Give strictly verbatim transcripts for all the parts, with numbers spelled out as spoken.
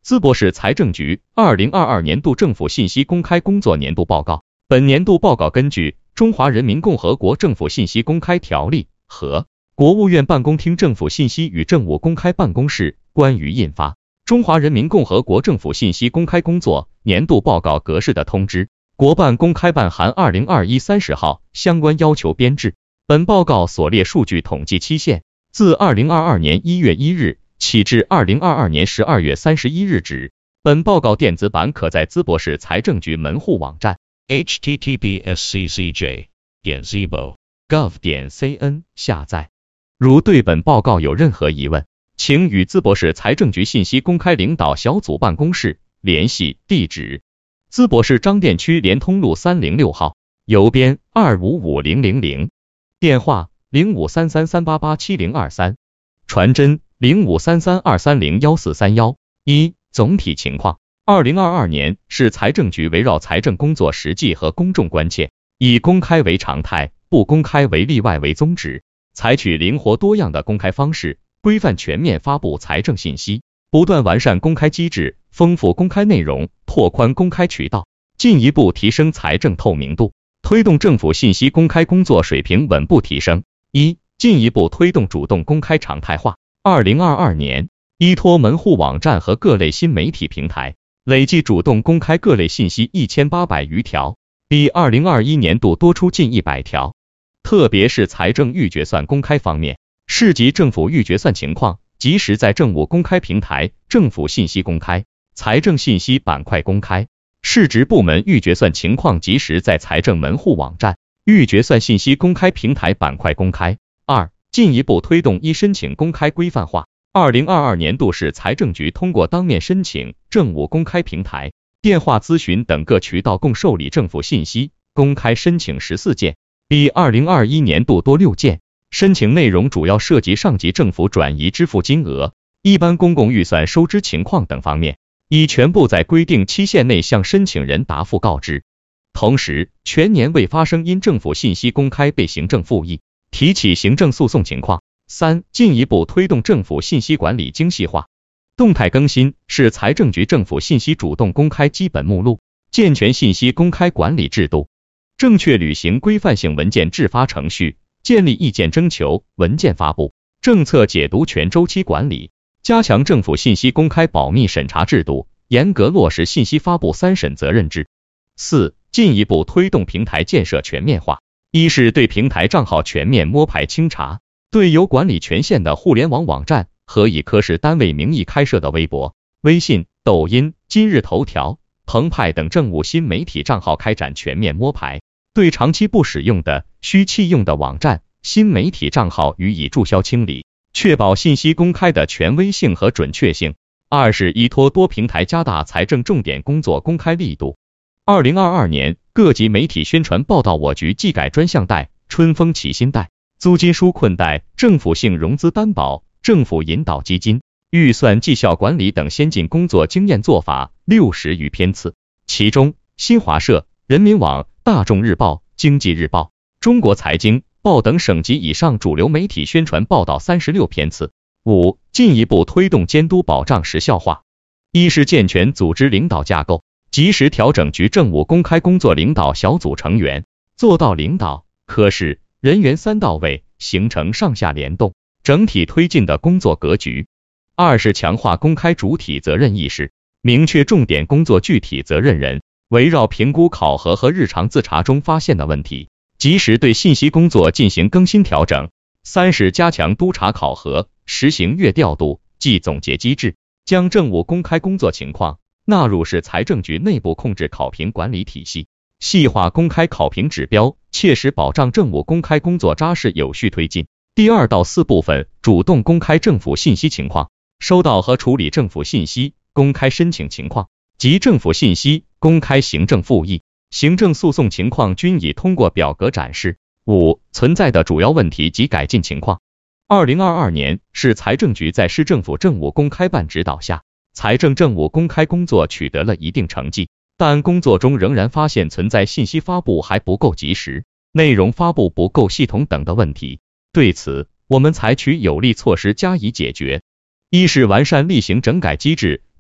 淄博市财政局二零二二年度政府信息公开工作年度报告。本年度报告根据《中华人民共和国政府信息公开条例》和国务院办公厅政府信息与政务公开办公室关于印发《中华人民共和国政府信息公开工作年度报告格式的通知》国办公开办函二零二一三十号相关要求编制。本报告所列数据统计期限自二零二二年一月一日起至二零二二年十二月三十一日止。本报告电子版可在淄博市财政局门户网站 h t t p s c c j 点 z b o gov 点 c n 下载。如对本报告有任何疑问，请与淄博市财政局信息公开领导小组办公室联系，地址：淄博市张店区联通路三零六号，邮编二五五零零零，电话零五三三三八八七零二三，传真零五三三二三零一四三一。一、总体情况。二零二二年市财政局围绕财政工作实际和公众关切，以公开为常态，不公开为例外为宗旨，采取灵活多样的公开方式，规范全面发布财政信息，不断完善公开机制，丰富公开内容，拓宽公开渠道，进一步提升财政透明度，推动政府信息公开工作水平稳步提升。一、进一步推动主动公开常态化。二零二二年，依托门户网站和各类新媒体平台，累计主动公开各类信息一千八百余条，比二零二一年度多出近一百条。特别是财政预决算公开方面，市级政府预决算情况及时在政务公开平台、政府信息公开、财政信息板块公开，市直部门预决算情况及时在财政门户网站、预决算信息公开平台板块公开。二、进一步推动一申请公开规范化。二零二二年度市财政局通过当面申请、政务公开平台、电话咨询等各渠道共受理政府信息公开申请十四件，比二零二一年度多六件。申请内容主要涉及上级政府转移支付金额、一般公共预算收支情况等方面，已全部在规定期限内向申请人答复告知。同时，全年未发生因政府信息公开被行政复议、提起行政诉讼情况。三、进一步推动政府信息管理精细化，动态更新市财政局政府信息主动公开基本目录，健全信息公开管理制度，正确履行规范性文件制发程序，建立意见征求、文件发布、政策解读全周期管理，加强政府信息公开保密审查制度，严格落实信息发布三审责任制。四、进一步推动平台建设全面化。一是对平台账号全面摸排清查，对有管理权限的互联网网站和以科室单位名义开设的微博、微信、抖音、今日头条、澎湃等政务新媒体账号开展全面摸排，对长期不使用的、需弃用的网站、新媒体账号予以注销清理，确保信息公开的权威性和准确性。二是依托多平台加大财政重点工作公开力度。二零二二年，各级媒体宣传报道我局技改专项贷、春风齐心贷、租金纾困贷、政府性融资担保、政府引导基金、预算绩效管理等先进工作经验做法六十余篇次，其中新华社、人民网、大众日报、经济日报、中国财经报等省级以上主流媒体宣传报道三十六篇次。五、进一步推动监督保障时效化。一是健全组织领导架构，及时调整局政务公开工作领导小组成员，做到领导、科室、人员三到位，形成上下联动、整体推进的工作格局。二是强化公开主体责任意识，明确重点工作具体责任人，围绕评估考核和日常自查中发现的问题，及时对信息工作进行更新调整。三是加强督查考核，实行月调度、季总结机制，将政务公开工作情况纳入市财政局内部控制考评管理体系，细化公开考评指标，切实保障政务公开工作扎实有序推进。第二到四部分主动公开政府信息情况，收到和处理政府信息公开申请情况及政府信息公开行政复议、行政诉讼情况均已通过表格展示。五、存在的主要问题及改进情况。二零二二年，市财政局在市政府政务公开办指导下，财政政务公开工作取得了一定成绩，但工作中仍然发现存在信息发布还不够及时、内容发布不够系统等的问题。对此，我们采取有力措施加以解决。一是完善例行整改机制，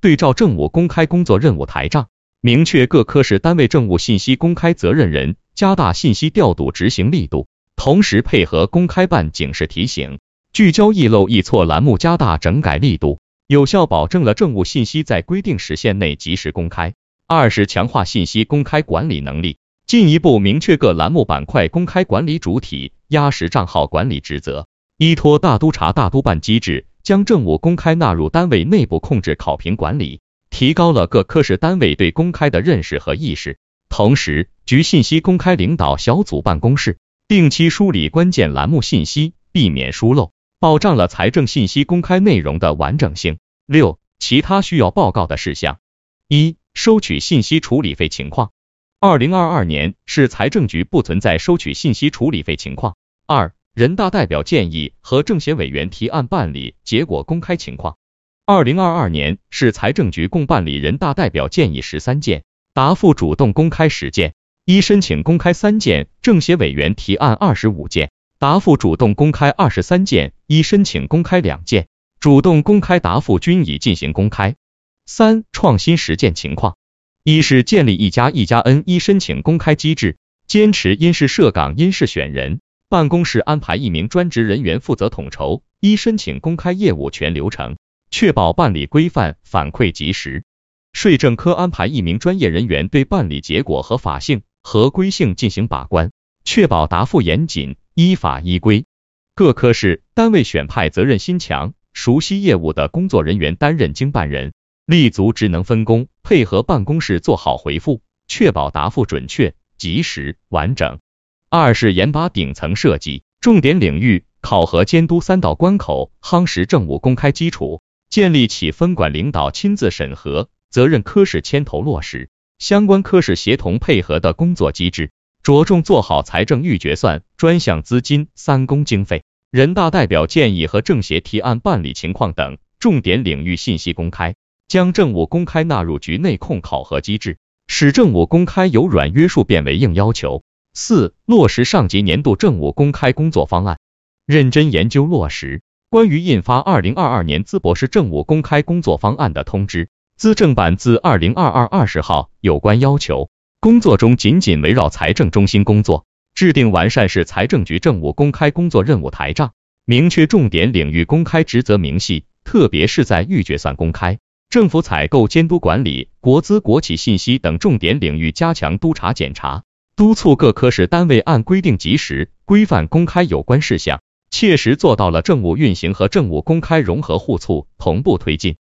对照政务公开工作任务台账，明确各科室单位政务信息公开责任人，加大信息调度执行力度，同时配合公开办警示提醒，聚焦易漏易错栏目，加大整改力度，有效保证了政务信息在规定时限内及时公开。二是强化信息公开管理能力，进一步明确各栏目板块公开管理主体、压实账号管理职责，依托大督查大督办机制，将政务公开纳入单位内部控制考评管理，提高了各科室单位对公开的认识和意识。同时，局信息公开领导小组办公室定期梳理关键栏目信息，避免疏漏，保障了财政信息公开内容的完整性。六、其他需要报告的事项。一、收取信息处理费情况。二零二二年市财政局不存在收取信息处理费情况。二、人大代表建议和政协委员提案办理结果公开情况。二零二二年市财政局共办理人大代表建议十三件，答复主动公开十件，依申请公开三件，政协委员提案二十五件，答复主动公开二十三件，依申请公开两件，主动公开答复均已进行公开。三、创新实践情况。一是建立一加一加 N 一申请公开机制，坚持因事设岗因事选人，办公室安排一名专职人员负责统筹一申请公开业务全流程，确保办理规范，反馈及时。税政科安排一名专业人员对办理结果合法性、合规性进行把关，确保答复严谨、依法依规。各科室单位选派责任心强、熟悉业务的工作人员担任经办人，立足职能分工，配合办公室做好回复，确保答复准确、及时、完整。二是严把顶层设计、重点领域、考核监督三道关口夯实政务公开基础，建立起分管领导亲自审核、责任科室牵头落实、相关科室协同配合的工作机制，着重做好财政预决算、专项资金、三公经费、人大代表建议和政协提案办理情况等重点领域信息公开，将政务公开纳入局内控考核机制，使政务公开由软约束变为硬要求。四、落实上级年度政务公开工作方案，认真研究落实关于印发二零二二年淄博市政务公开工作方案的通知，资政版自二零二二二十号有关要求。工作中紧紧围绕财政中心工作，制定完善市财政局政务公开工作任务台账，明确重点领域公开职责明细，特别是在预决算公开、政府采购监督管理、国资国企信息等重点领域加强督查检查，督促各科室单位按规定及时、规范公开有关事项，切实做到了政务运行和政务公开融合互促、同步推进。